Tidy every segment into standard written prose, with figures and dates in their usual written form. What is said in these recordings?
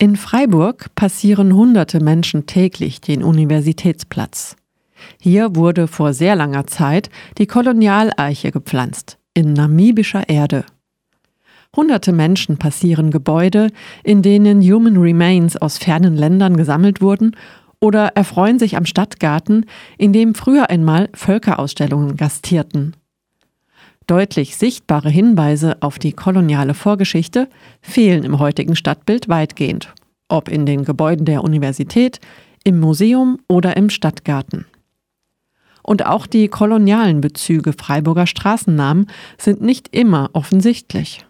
In Freiburg passieren hunderte Menschen täglich den Universitätsplatz. Hier wurde vor sehr langer Zeit die Kolonialeiche gepflanzt, in namibischer Erde. Hunderte Menschen passieren Gebäude, in denen Human Remains aus fernen Ländern gesammelt wurden, oder erfreuen sich am Stadtgarten, in dem früher einmal Völkerausstellungen gastierten. Deutlich sichtbare Hinweise auf die koloniale Vorgeschichte fehlen im heutigen Stadtbild weitgehend, ob in den Gebäuden der Universität, im Museum oder im Stadtgarten. Und auch die kolonialen Bezüge Freiburger Straßennamen sind nicht immer offensichtlich.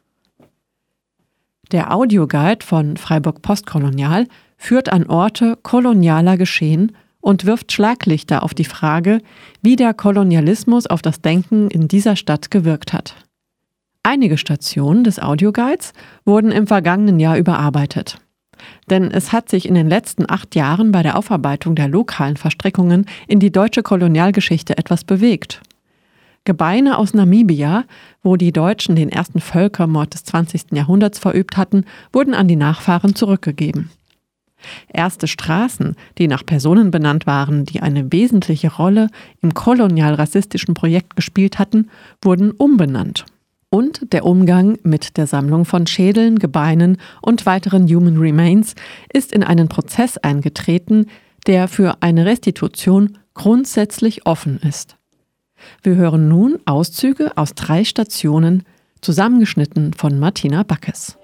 Der Audioguide von Freiburg Postkolonial führt an Orte kolonialer Geschehen und wirft Schlaglichter auf die Frage, wie der Kolonialismus auf das Denken in dieser Stadt gewirkt hat. Einige Stationen des Audioguides wurden im vergangenen Jahr überarbeitet. Denn es hat sich in den letzten 8 Jahren bei der Aufarbeitung der lokalen Verstrickungen in die deutsche Kolonialgeschichte etwas bewegt. Gebeine aus Namibia, wo die Deutschen den ersten Völkermord des 20. Jahrhunderts verübt hatten, wurden an die Nachfahren zurückgegeben. Erste Straßen, die nach Personen benannt waren, die eine wesentliche Rolle im kolonial-rassistischen Projekt gespielt hatten, wurden umbenannt. Und der Umgang mit der Sammlung von Schädeln, Gebeinen und weiteren Human Remains ist in einen Prozess eingetreten, der für eine Restitution grundsätzlich offen ist. Wir hören nun Auszüge aus 3 Stationen, zusammengeschnitten von Martina Backes.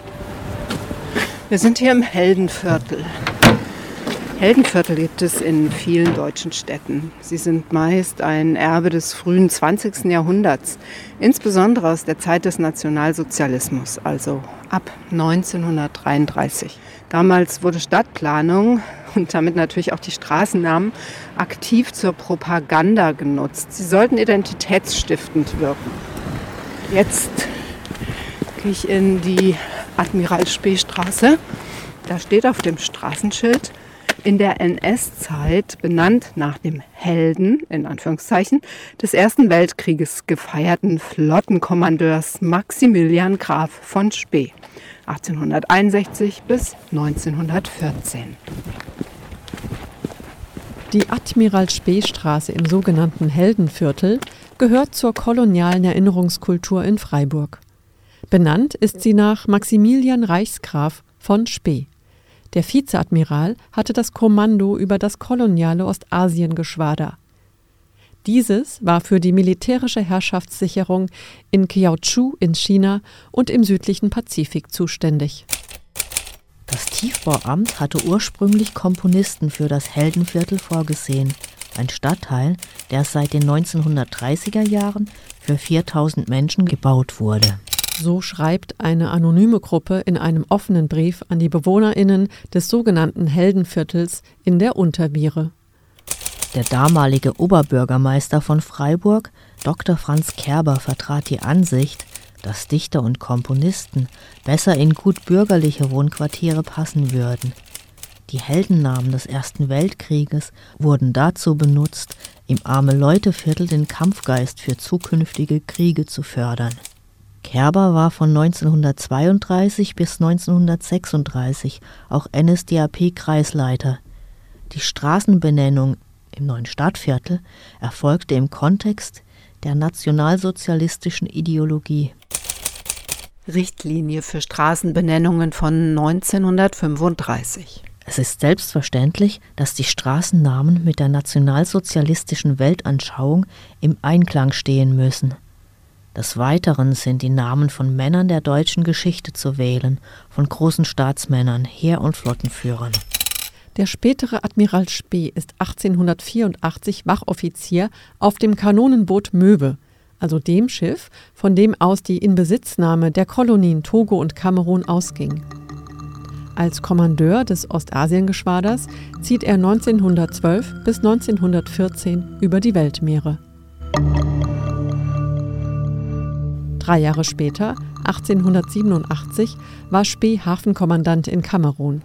Wir sind hier im Heldenviertel. Heldenviertel gibt es in vielen deutschen Städten. Sie sind meist ein Erbe des frühen 20. Jahrhunderts, insbesondere aus der Zeit des Nationalsozialismus, also ab 1933. Damals wurde Stadtplanung und damit natürlich auch die Straßennamen aktiv zur Propaganda genutzt. Sie sollten identitätsstiftend wirken. Jetzt gehe ich in die Admiral-Spee-Straße. Da steht auf dem Straßenschild: in der NS-Zeit benannt nach dem Helden, in Anführungszeichen, des Ersten Weltkrieges gefeierten Flottenkommandeurs Maximilian Graf von Spee, 1861 bis 1914. Die Admiral-Spee-Straße im sogenannten Heldenviertel gehört zur kolonialen Erinnerungskultur in Freiburg. Benannt ist sie nach Maximilian Reichsgraf von Spee. Der Vizeadmiral hatte das Kommando über das koloniale Ostasiengeschwader. Dieses war für die militärische Herrschaftssicherung in Kiautschou in China und im südlichen Pazifik zuständig. Das Tiefbauamt hatte ursprünglich Komponisten für das Heldenviertel vorgesehen, ein Stadtteil, der seit den 1930er Jahren für 4000 Menschen gebaut wurde. So schreibt eine anonyme Gruppe in einem offenen Brief an die BewohnerInnen des sogenannten Heldenviertels in der Unterviere. Der damalige Oberbürgermeister von Freiburg, Dr. Franz Kerber, vertrat die Ansicht, dass Dichter und Komponisten besser in gut bürgerliche Wohnquartiere passen würden. Die Heldennamen des Ersten Weltkrieges wurden dazu benutzt, im Arme-Leute-Viertel den Kampfgeist für zukünftige Kriege zu fördern. Kerber war von 1932 bis 1936 auch NSDAP-Kreisleiter. Die Straßenbenennung im neuen Stadtviertel erfolgte im Kontext der nationalsozialistischen Ideologie. Richtlinie für Straßenbenennungen von 1935. Es ist selbstverständlich, dass die Straßennamen mit der nationalsozialistischen Weltanschauung im Einklang stehen müssen. Des Weiteren sind die Namen von Männern der deutschen Geschichte zu wählen, von großen Staatsmännern, Heer- und Flottenführern. Der spätere Admiral Spee ist 1884 Wachoffizier auf dem Kanonenboot Möwe, also dem Schiff, von dem aus die Inbesitznahme der Kolonien Togo und Kamerun ausging. Als Kommandeur des Ostasiengeschwaders zieht er 1912 bis 1914 über die Weltmeere. 3 Jahre später, 1887, war Spee Hafenkommandant in Kamerun.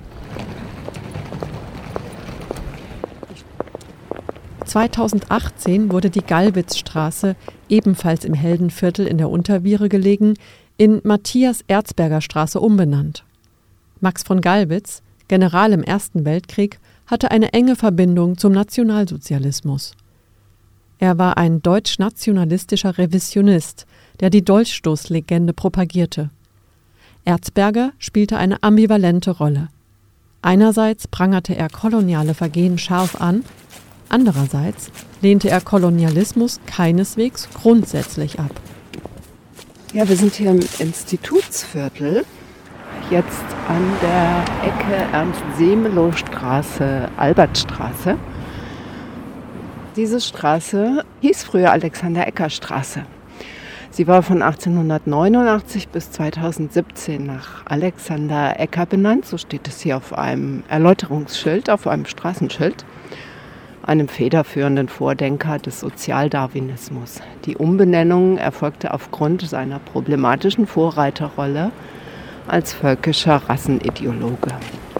2018 wurde die Gallwitzstraße, ebenfalls im Heldenviertel in der Unterviere gelegen, in Matthias-Erzberger-Straße umbenannt. Max von Gallwitz, General im Ersten Weltkrieg, hatte eine enge Verbindung zum Nationalsozialismus. Er war ein deutsch-nationalistischer Revisionist, der die Dolchstoßlegende propagierte. Erzberger spielte eine ambivalente Rolle. Einerseits prangerte er koloniale Vergehen scharf an, andererseits lehnte er Kolonialismus keineswegs grundsätzlich ab. Ja, wir sind hier im Institutsviertel, jetzt an der Ecke Ernst-Seemelow-Straße, Albertstraße. Diese Straße hieß früher Alexander-Ecker-Straße. Sie war von 1889 bis 2017 nach Alexander Ecker benannt. So steht es hier auf einem Erläuterungsschild, auf einem Straßenschild, einem federführenden Vordenker des Sozialdarwinismus. Die Umbenennung erfolgte aufgrund seiner problematischen Vorreiterrolle als völkischer Rassenideologe.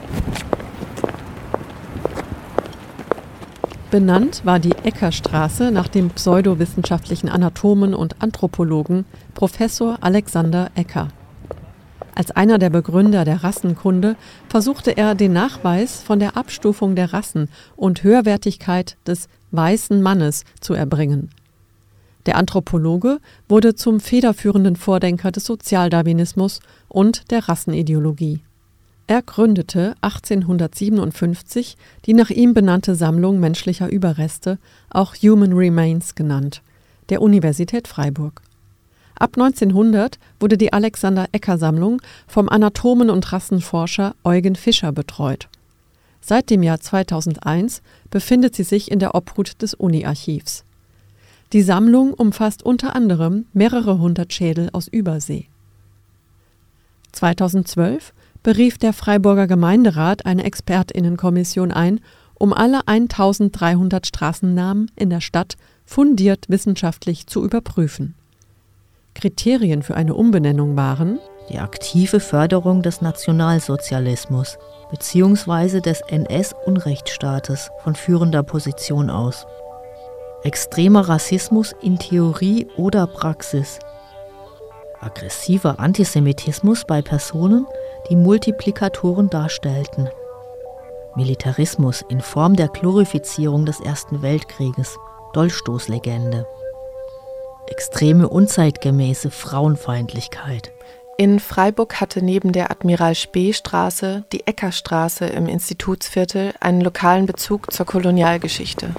Benannt war die Eckerstraße nach dem pseudowissenschaftlichen Anatomen und Anthropologen Professor Alexander Ecker. Als einer der Begründer der Rassenkunde versuchte er den Nachweis von der Abstufung der Rassen und Höherwertigkeit des weißen Mannes zu erbringen. Der Anthropologe wurde zum federführenden Vordenker des Sozialdarwinismus und der Rassenideologie. Er gründete 1857 die nach ihm benannte Sammlung menschlicher Überreste, auch Human Remains genannt, der Universität Freiburg. Ab 1900 wurde die Alexander-Ecker-Sammlung vom Anatomen und Rassenforscher Eugen Fischer betreut. Seit dem Jahr 2001 befindet sie sich in der Obhut des Uni-Archivs. Die Sammlung umfasst unter anderem mehrere hundert Schädel aus Übersee. 2012 berief der Freiburger Gemeinderat eine ExpertInnenkommission ein, um alle 1300 Straßennamen in der Stadt fundiert wissenschaftlich zu überprüfen. Kriterien für eine Umbenennung waren die aktive Förderung des Nationalsozialismus bzw. des NS-Unrechtsstaates von führender Position aus, extremer Rassismus in Theorie oder Praxis, aggressiver Antisemitismus bei Personen, die Multiplikatoren darstellten, Militarismus in Form der Glorifizierung des Ersten Weltkrieges, Dolchstoßlegende, extreme unzeitgemäße Frauenfeindlichkeit. In Freiburg hatte neben der Admiral-Spee-Straße die Eckerstraße im Institutsviertel einen lokalen Bezug zur Kolonialgeschichte.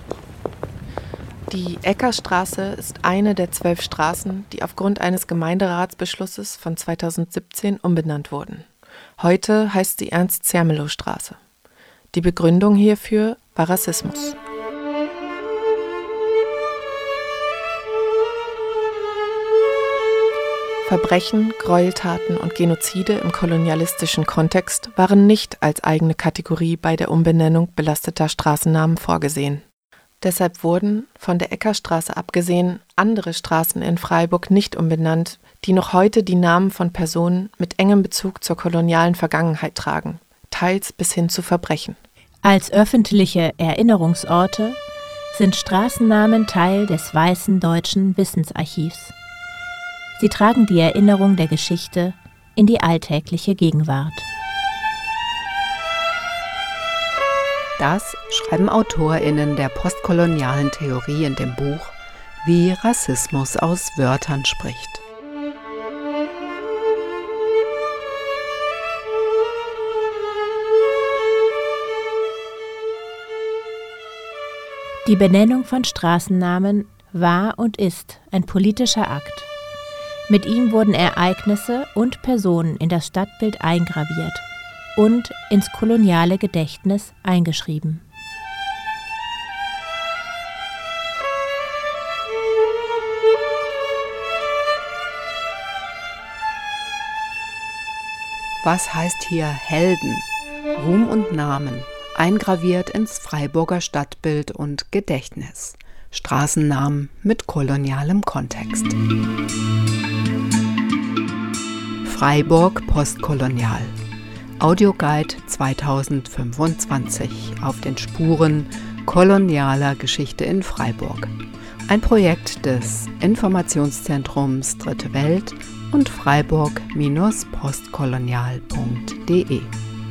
Die Eckerstraße ist eine der 12 Straßen, die aufgrund eines Gemeinderatsbeschlusses von 2017 umbenannt wurden. Heute heißt sie Ernst-Zermelo-Straße. Die Begründung hierfür war Rassismus. Verbrechen, Gräueltaten und Genozide im kolonialistischen Kontext waren nicht als eigene Kategorie bei der Umbenennung belasteter Straßennamen vorgesehen. Deshalb wurden, von der Eckerstraße abgesehen, andere Straßen in Freiburg nicht umbenannt, die noch heute die Namen von Personen mit engem Bezug zur kolonialen Vergangenheit tragen, teils bis hin zu Verbrechen. Als öffentliche Erinnerungsorte sind Straßennamen Teil des Weißen Deutschen Wissensarchivs. Sie tragen die Erinnerung der Geschichte in die alltägliche Gegenwart. Das schreiben AutorInnen der postkolonialen Theorie in dem Buch Wie Rassismus aus Wörtern spricht. Die Benennung von Straßennamen war und ist ein politischer Akt. Mit ihm wurden Ereignisse und Personen in das Stadtbild eingraviert und ins koloniale Gedächtnis eingeschrieben. Was heißt hier Helden? Ruhm und Namen, eingraviert ins Freiburger Stadtbild und Gedächtnis. Straßennamen mit kolonialem Kontext. Freiburg postkolonial. Audioguide 2025 auf den Spuren kolonialer Geschichte in Freiburg. Ein Projekt des Informationszentrums Dritte Welt und freiburg-postkolonial.de.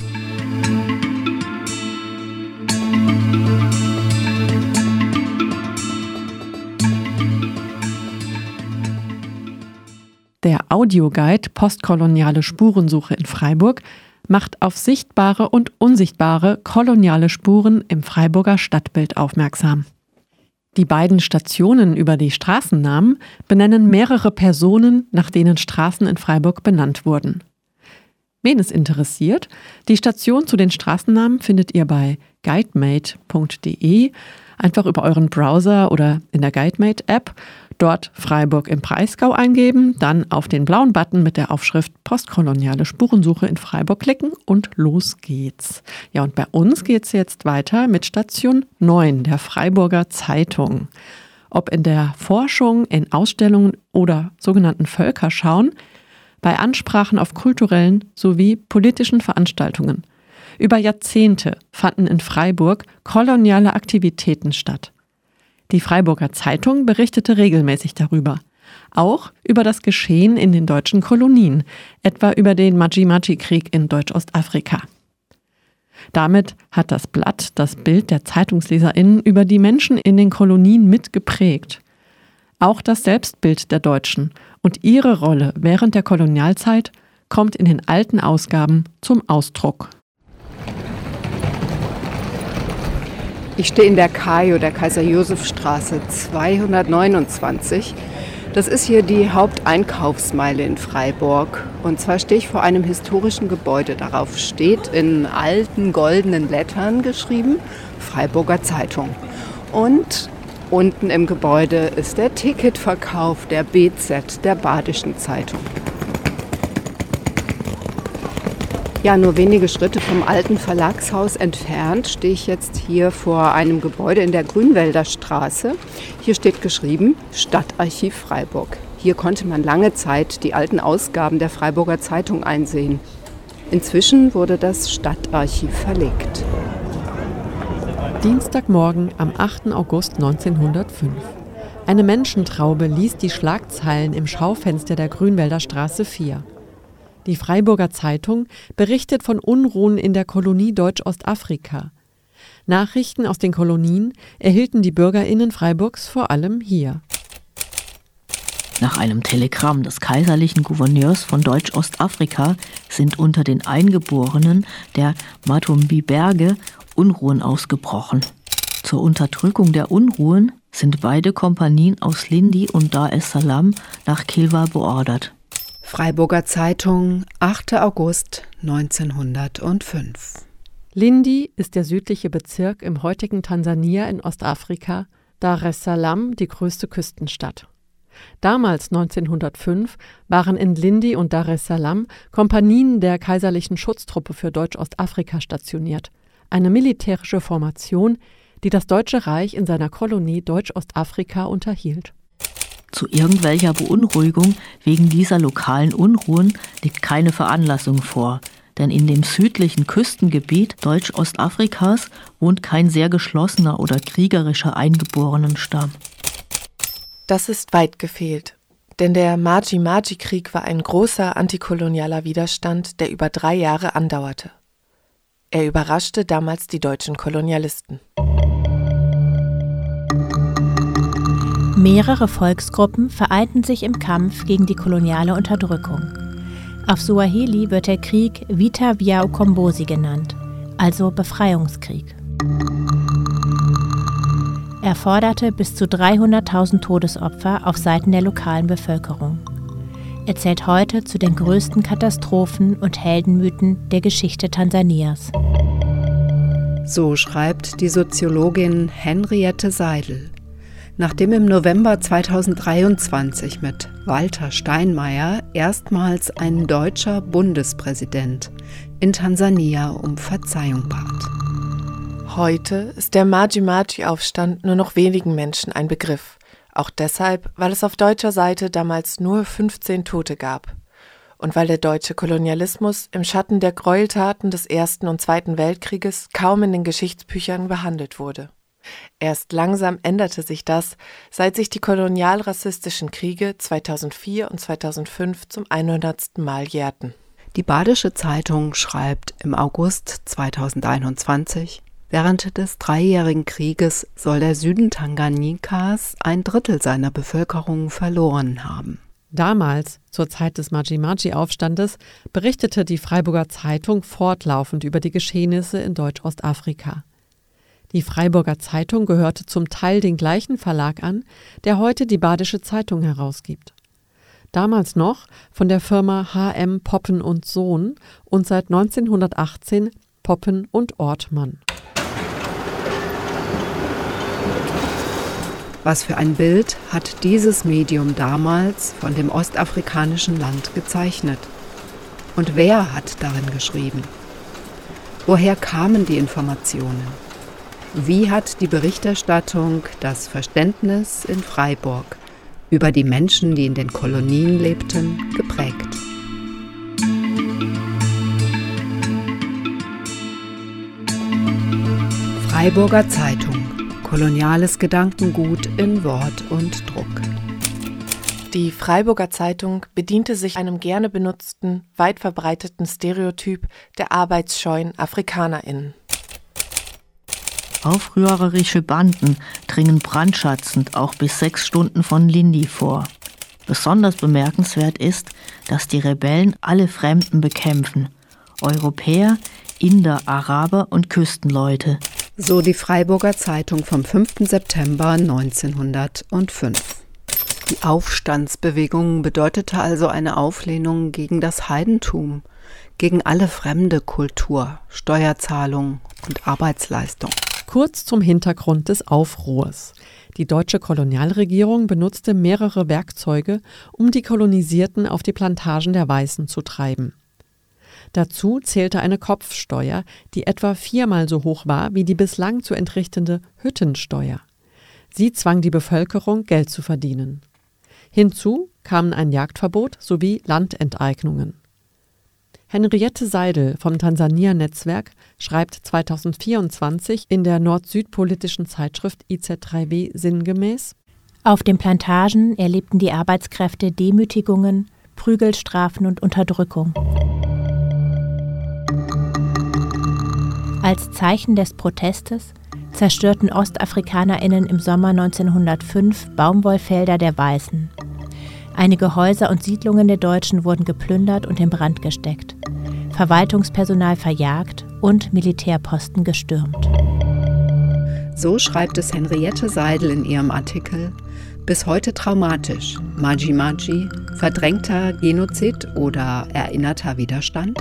Der Audioguide Postkoloniale Spurensuche in Freiburg macht auf sichtbare und unsichtbare koloniale Spuren im Freiburger Stadtbild aufmerksam. Die beiden Stationen über die Straßennamen benennen mehrere Personen, nach denen Straßen in Freiburg benannt wurden. Wen es interessiert, die Station zu den Straßennamen findet ihr bei guidemate.de, einfach über euren Browser oder in der Guidemate-App, dort Freiburg im Breisgau eingeben, dann auf den blauen Button mit der Aufschrift Postkoloniale Spurensuche in Freiburg klicken und los geht's. Ja, und bei uns geht's jetzt weiter mit Station 9 der Freiburger Zeitung. Ob in der Forschung, in Ausstellungen oder sogenannten Völkerschauen, bei Ansprachen auf kulturellen sowie politischen Veranstaltungen. Über Jahrzehnte fanden in Freiburg koloniale Aktivitäten statt. Die Freiburger Zeitung berichtete regelmäßig darüber. Auch über das Geschehen in den deutschen Kolonien, etwa über den Maji-Maji-Krieg in Deutsch-Ostafrika. Damit hat das Blatt das Bild der ZeitungsleserInnen über die Menschen in den Kolonien mitgeprägt. Auch das Selbstbild der Deutschen und ihre Rolle während der Kolonialzeit kommt in den alten Ausgaben zum Ausdruck. Ich stehe in der KAJO, der Kaiser-Joseph-Straße 229. Das ist hier die Haupteinkaufsmeile in Freiburg. Und zwar stehe ich vor einem historischen Gebäude. Darauf steht in alten goldenen Lettern geschrieben Freiburger Zeitung. Und unten im Gebäude ist der Ticketverkauf der BZ, der Badischen Zeitung. Ja, nur wenige Schritte vom alten Verlagshaus entfernt stehe ich jetzt hier vor einem Gebäude in der Grünwälder Straße. Hier steht geschrieben Stadtarchiv Freiburg. Hier konnte man lange Zeit die alten Ausgaben der Freiburger Zeitung einsehen. Inzwischen wurde das Stadtarchiv verlegt. Dienstagmorgen am 8. August 1905. Eine Menschentraube liest die Schlagzeilen im Schaufenster der Grünwälder Straße 4. Die Freiburger Zeitung berichtet von Unruhen in der Kolonie Deutsch-Ostafrika. Nachrichten aus den Kolonien erhielten die BürgerInnen Freiburgs vor allem hier. Nach einem Telegramm des kaiserlichen Gouverneurs von Deutsch-Ostafrika sind unter den Eingeborenen der Matumbi-Berge Unruhen ausgebrochen. Zur Unterdrückung der Unruhen sind beide Kompanien aus Lindi und Dar es Salaam nach Kilwa beordert. Freiburger Zeitung, 8. August 1905. Lindi ist der südliche Bezirk im heutigen Tansania in Ostafrika, Dar es Salaam die größte Küstenstadt. Damals, 1905, waren in Lindi und Dar es Salaam Kompanien der Kaiserlichen Schutztruppe für Deutsch-Ostafrika stationiert, eine militärische Formation, die das Deutsche Reich in seiner Kolonie Deutsch-Ostafrika unterhielt. Zu irgendwelcher Beunruhigung wegen dieser lokalen Unruhen liegt keine Veranlassung vor, denn in dem südlichen Küstengebiet Deutsch-Ostafrikas wohnt kein sehr geschlossener oder kriegerischer Eingeborenenstamm. Das ist weit gefehlt, denn der Maji-Maji-Krieg war ein großer antikolonialer Widerstand, der über 3 Jahre andauerte. Er überraschte damals die deutschen Kolonialisten. Mehrere Volksgruppen vereinten sich im Kampf gegen die koloniale Unterdrückung. Auf Suaheli wird der Krieg Vita vya Ukombozi genannt, also Befreiungskrieg. Er forderte bis zu 300.000 Todesopfer auf Seiten der lokalen Bevölkerung. Er zählt heute zu den größten Katastrophen und Heldenmythen der Geschichte Tansanias. So schreibt die Soziologin Henriette Seidel. Nachdem im November 2023 mit Walter Steinmeier erstmals ein deutscher Bundespräsident in Tansania um Verzeihung bat. Heute ist der Maji-Maji-Aufstand nur noch wenigen Menschen ein Begriff. Auch deshalb, weil es auf deutscher Seite damals nur 15 Tote gab. Und weil der deutsche Kolonialismus im Schatten der Gräueltaten des Ersten und Zweiten Weltkrieges kaum in den Geschichtsbüchern behandelt wurde. Erst langsam änderte sich das, seit sich die kolonialrassistischen Kriege 2004 und 2005 zum 100. Mal jährten. Die Badische Zeitung schreibt im August 2021, während des 3-jährigen Krieges soll der Süden Tanganyikas 1/3 seiner Bevölkerung verloren haben. Damals, zur Zeit des Maji-Maji-Aufstandes, berichtete die Freiburger Zeitung fortlaufend über die Geschehnisse in Deutsch-Ostafrika. Die Freiburger Zeitung gehörte zum Teil den gleichen Verlag an, der heute die Badische Zeitung herausgibt. Damals noch von der Firma H.M. Poppen und Sohn und seit 1918 Poppen und Ortmann. Was für ein Bild hat dieses Medium damals von dem ostafrikanischen Land gezeichnet? Und wer hat darin geschrieben? Woher kamen die Informationen? Wie hat die Berichterstattung das Verständnis in Freiburg über die Menschen, die in den Kolonien lebten, geprägt? Freiburger Zeitung. Koloniales Gedankengut in Wort und Druck. Die Freiburger Zeitung bediente sich einem gerne benutzten, weit verbreiteten Stereotyp der arbeitsscheuen AfrikanerInnen. Aufrührerische Banden dringen brandschatzend auch bis 6 Stunden von Lindi vor. Besonders bemerkenswert ist, dass die Rebellen alle Fremden bekämpfen. Europäer, Inder, Araber und Küstenleute. So die Freiburger Zeitung vom 5. September 1905. Die Aufstandsbewegung bedeutete also eine Auflehnung gegen das Heidentum, gegen alle fremde Kultur, Steuerzahlung und Arbeitsleistung. Kurz zum Hintergrund des Aufruhrs. Die deutsche Kolonialregierung benutzte mehrere Werkzeuge, um die Kolonisierten auf die Plantagen der Weißen zu treiben. Dazu zählte eine Kopfsteuer, die etwa 4-mal so hoch war wie die bislang zu entrichtende Hüttensteuer. Sie zwang die Bevölkerung, Geld zu verdienen. Hinzu kamen ein Jagdverbot sowie Landenteignungen. Henriette Seidel vom Tansania-Netzwerk schreibt 2024 in der nord-süd-politischen Zeitschrift IZ3W sinngemäß: Auf den Plantagen erlebten die Arbeitskräfte Demütigungen, Prügelstrafen und Unterdrückung. Als Zeichen des Protestes zerstörten OstafrikanerInnen im Sommer 1905 Baumwollfelder der Weißen. Einige Häuser und Siedlungen der Deutschen wurden geplündert und in Brand gesteckt, Verwaltungspersonal verjagt und Militärposten gestürmt. So schreibt es Henriette Seidel in ihrem Artikel: Bis heute traumatisch. Maji-Maji, verdrängter Genozid oder erinnerter Widerstand?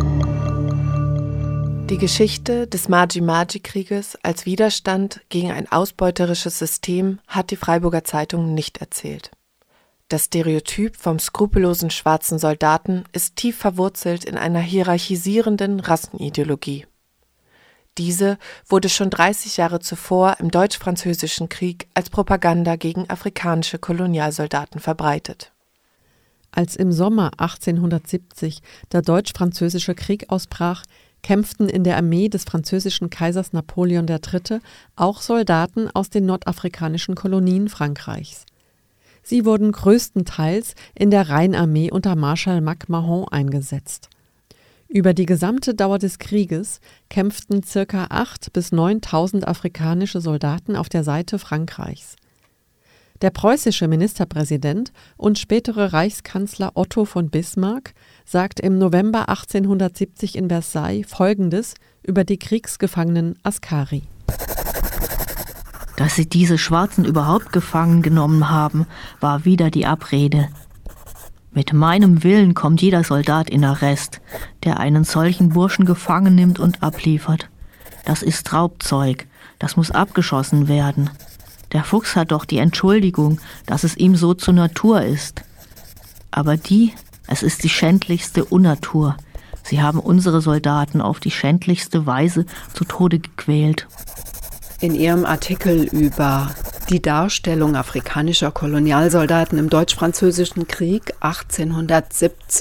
Die Geschichte des Maji-Maji-Krieges als Widerstand gegen ein ausbeuterisches System hat die Freiburger Zeitung nicht erzählt. Das Stereotyp vom skrupellosen schwarzen Soldaten ist tief verwurzelt in einer hierarchisierenden Rassenideologie. Diese wurde schon 30 Jahre zuvor im Deutsch-Französischen Krieg als Propaganda gegen afrikanische Kolonialsoldaten verbreitet. Als im Sommer 1870 der Deutsch-Französische Krieg ausbrach, kämpften in der Armee des französischen Kaisers Napoleon III. Auch Soldaten aus den nordafrikanischen Kolonien Frankreichs. Sie wurden größtenteils in der Rheinarmee unter Marschall MacMahon eingesetzt. Über die gesamte Dauer des Krieges kämpften ca. 8.000 bis 9.000 afrikanische Soldaten auf der Seite Frankreichs. Der preußische Ministerpräsident und spätere Reichskanzler Otto von Bismarck sagt im November 1870 in Versailles Folgendes über die Kriegsgefangenen Askari: Dass sie diese Schwarzen überhaupt gefangen genommen haben, war wieder die Abrede. Mit meinem Willen kommt jeder Soldat in Arrest, der einen solchen Burschen gefangen nimmt und abliefert. Das ist Raubzeug, das muss abgeschossen werden. Der Fuchs hat doch die Entschuldigung, dass es ihm so zur Natur ist. Aber es ist die schändlichste Unnatur. Sie haben unsere Soldaten auf die schändlichste Weise zu Tode gequält. In ihrem Artikel über die Darstellung afrikanischer Kolonialsoldaten im Deutsch-Französischen Krieg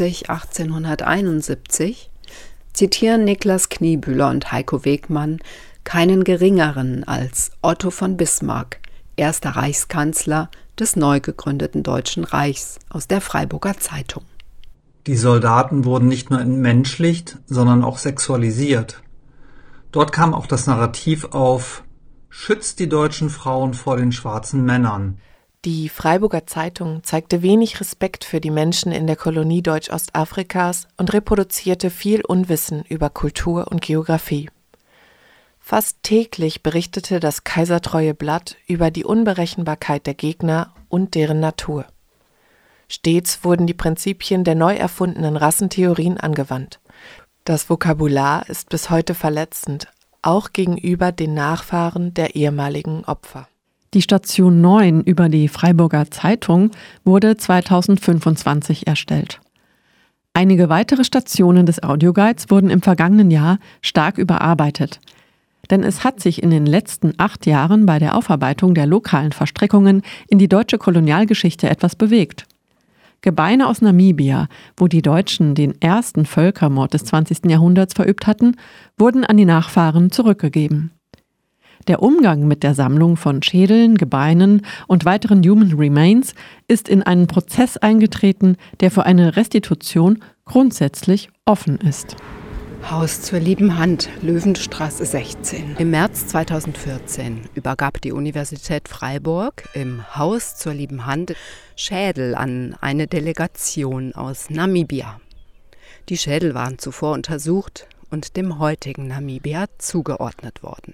1870-1871 zitieren Niklas Kniebühler und Heiko Wegmann keinen geringeren als Otto von Bismarck, erster Reichskanzler des neu gegründeten Deutschen Reichs, aus der Freiburger Zeitung. Die Soldaten wurden nicht nur entmenschlicht, sondern auch sexualisiert. Dort kam auch das Narrativ auf: Schützt die deutschen Frauen vor den schwarzen Männern. Die Freiburger Zeitung zeigte wenig Respekt für die Menschen in der Kolonie Deutsch-Ostafrikas und reproduzierte viel Unwissen über Kultur und Geographie. Fast täglich berichtete das kaisertreue Blatt über die Unberechenbarkeit der Gegner und deren Natur. Stets wurden die Prinzipien der neu erfundenen Rassentheorien angewandt. Das Vokabular ist bis heute verletzend, auch gegenüber den Nachfahren der ehemaligen Opfer. Die Station 9 über die Freiburger Zeitung wurde 2025 erstellt. Einige weitere Stationen des Audioguides wurden im vergangenen Jahr stark überarbeitet. Denn es hat sich in den letzten 8 Jahren bei der Aufarbeitung der lokalen Verstrickungen in die deutsche Kolonialgeschichte etwas bewegt. Gebeine aus Namibia, wo die Deutschen den ersten Völkermord des 20. Jahrhunderts verübt hatten, wurden an die Nachfahren zurückgegeben. Der Umgang mit der Sammlung von Schädeln, Gebeinen und weiteren Human Remains ist in einen Prozess eingetreten, der für eine Restitution grundsätzlich offen ist. Haus zur lieben Hand, Löwenstraße 16. Im März 2014 übergab die Universität Freiburg im Haus zur lieben Hand Schädel an eine Delegation aus Namibia. Die Schädel waren zuvor untersucht und dem heutigen Namibia zugeordnet worden.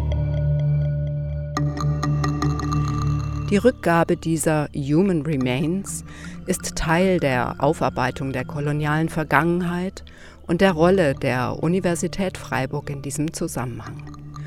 Die Rückgabe dieser Human Remains ist Teil der Aufarbeitung der kolonialen Vergangenheit und der Rolle der Universität Freiburg in diesem Zusammenhang.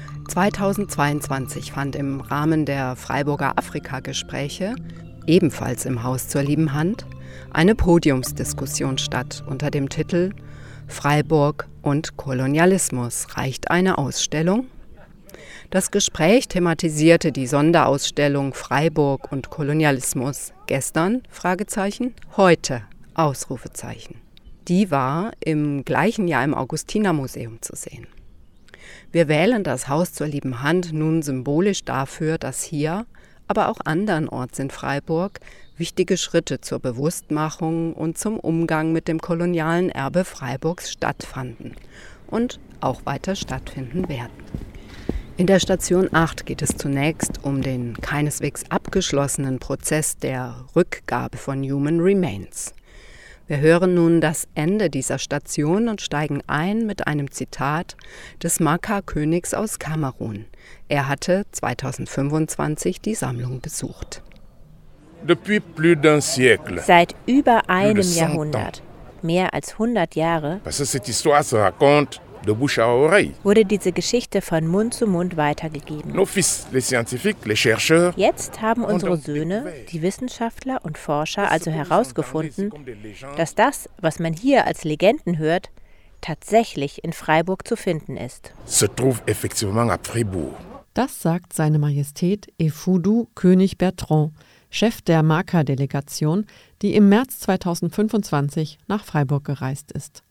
2022 fand im Rahmen der Freiburger Afrika-Gespräche, ebenfalls im Haus zur lieben Hand, eine Podiumsdiskussion statt unter dem Titel »Freiburg und Kolonialismus. Reicht eine Ausstellung?« Das Gespräch thematisierte die Sonderausstellung Freiburg und Kolonialismus. Gestern? Fragezeichen. Heute? Ausrufezeichen. Die war im gleichen Jahr im Augustinermuseum zu sehen. Wir wählen das Haus zur lieben Hand nun symbolisch dafür, dass hier, aber auch andernorts in Freiburg, wichtige Schritte zur Bewusstmachung und zum Umgang mit dem kolonialen Erbe Freiburgs stattfanden und auch weiter stattfinden werden. In der Station 8 geht es zunächst um den keineswegs abgeschlossenen Prozess der Rückgabe von Human Remains. Wir hören nun das Ende dieser Station und steigen ein mit einem Zitat des Maka-Königs aus Kamerun. Er hatte 2025 die Sammlung besucht. Seit über einem Jahrhundert, mehr als 100 Jahre, wurde diese Geschichte von Mund zu Mund weitergegeben. Jetzt haben unsere Söhne, die Wissenschaftler und Forscher, also herausgefunden, dass das, was man hier als Legenden hört, tatsächlich in Freiburg zu finden ist. Das sagt seine Majestät Efudu König Bertrand, Chef der Maka-Delegation, die im März 2025 nach Freiburg gereist ist.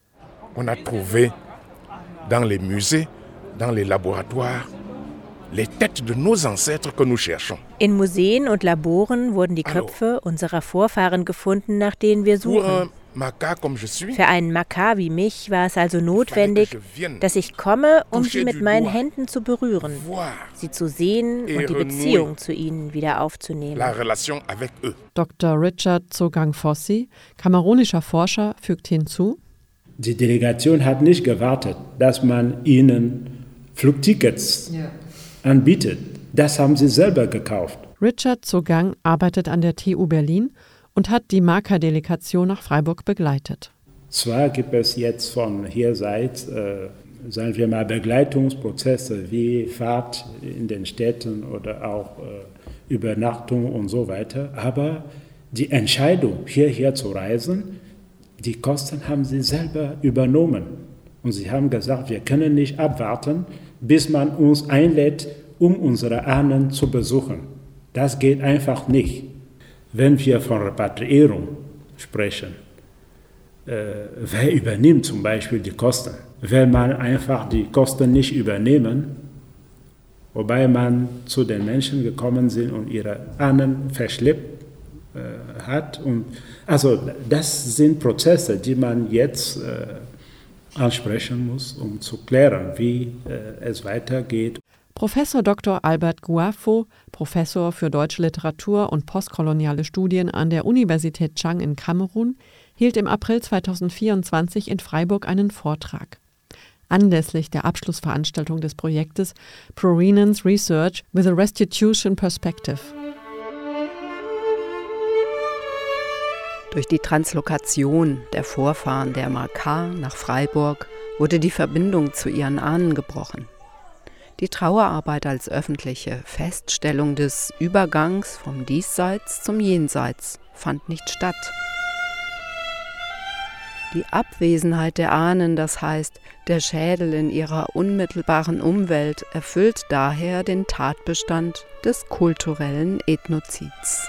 Dans les musées, dans les laboratoires, les têtes de nos ancêtres que nous cherchons. In Museen und Laboren wurden die Köpfe unserer Vorfahren gefunden, nach denen wir suchen. Für einen Maka wie mich war es also notwendig, dass ich komme, um sie mit meinen Händen zu berühren, sie zu sehen und die Beziehung zu ihnen wieder aufzunehmen. Dr. Richard Tsogang-Fossi, kamerunischer Forscher, fügt hinzu: Die Delegation hat nicht gewartet, dass man ihnen Flugtickets anbietet. Das haben sie selber gekauft. Richard Tsogang arbeitet an der TU Berlin und hat die Maka-Delegation nach Freiburg begleitet. Zwar gibt es jetzt von hier sagen wir mal, Begleitungsprozesse wie Fahrt in den Städten oder auch Übernachtung und so weiter, aber die Entscheidung, hierher zu reisen, die Kosten haben sie selber übernommen. Und sie haben gesagt, wir können nicht abwarten, bis man uns einlädt, um unsere Ahnen zu besuchen. Das geht einfach nicht. Wenn wir von Repatriierung sprechen, wer übernimmt zum Beispiel die Kosten? Will man einfach die Kosten nicht übernehmen, wobei man zu den Menschen gekommen sind und ihre Ahnen verschleppt hat. Und also das sind Prozesse, die man jetzt ansprechen muss, um zu klären, wie es weitergeht. Professor Dr. Albert Guafo, Professor für deutsche Literatur und postkoloniale Studien an der Universität Chang in Kamerun, hielt im April 2024 in Freiburg einen Vortrag. Anlässlich der Abschlussveranstaltung des Projektes Provenance Research with a Restitution Perspective. Durch die Translokation der Vorfahren der Makah nach Freiburg wurde die Verbindung zu ihren Ahnen gebrochen. Die Trauerarbeit als öffentliche Feststellung des Übergangs vom Diesseits zum Jenseits fand nicht statt. Die Abwesenheit der Ahnen, das heißt der Schädel in ihrer unmittelbaren Umwelt, erfüllt daher den Tatbestand des kulturellen Ethnozids.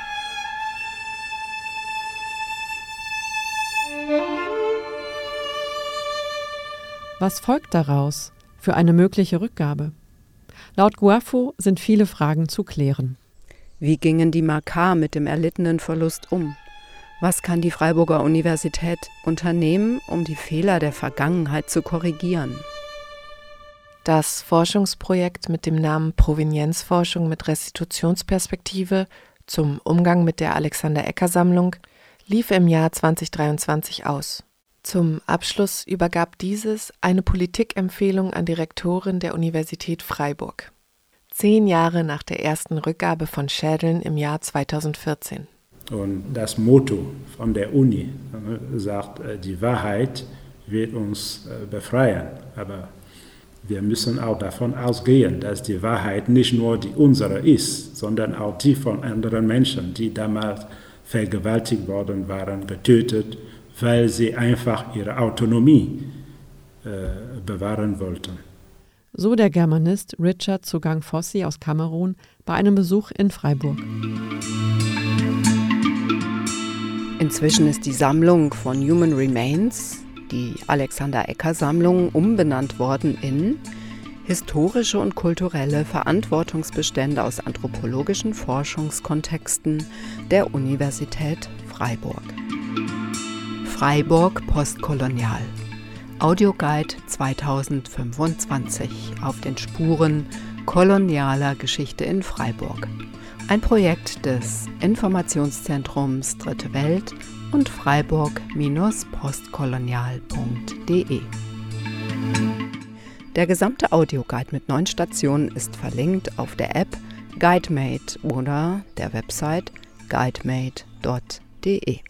Was folgt daraus für eine mögliche Rückgabe? Laut Guafo sind viele Fragen zu klären. Wie gingen die Makah mit dem erlittenen Verlust um? Was kann die Freiburger Universität unternehmen, um die Fehler der Vergangenheit zu korrigieren? Das Forschungsprojekt mit dem Namen Provenienzforschung mit Restitutionsperspektive zum Umgang mit der Alexander-Ecker-Sammlung lief im Jahr 2023 aus. Zum Abschluss übergab dieses eine Politikempfehlung an die Rektorin der Universität Freiburg. 10 Jahre nach der ersten Rückgabe von Schädeln im Jahr 2014. Und das Motto von der Uni sagt, die Wahrheit wird uns befreien. Aber wir müssen auch davon ausgehen, dass die Wahrheit nicht nur die unsere ist, sondern auch die von anderen Menschen, die damals vergewaltigt worden waren, getötet, weil sie einfach ihre Autonomie bewahren wollten. So der Germanist Richard Tsogang-Fossi aus Kamerun bei einem Besuch in Freiburg. Inzwischen ist die Sammlung von Human Remains, die Alexander-Ecker-Sammlung, umbenannt worden in historische und kulturelle Verantwortungsbestände aus anthropologischen Forschungskontexten der Universität Freiburg. Freiburg postkolonial. Audioguide 2025 auf den Spuren kolonialer Geschichte in Freiburg. Ein Projekt des Informationszentrums Dritte Welt und freiburg-postkolonial.de. Der gesamte Audioguide mit 9 Stationen ist verlinkt auf der App GuideMate oder der Website guidemate.de.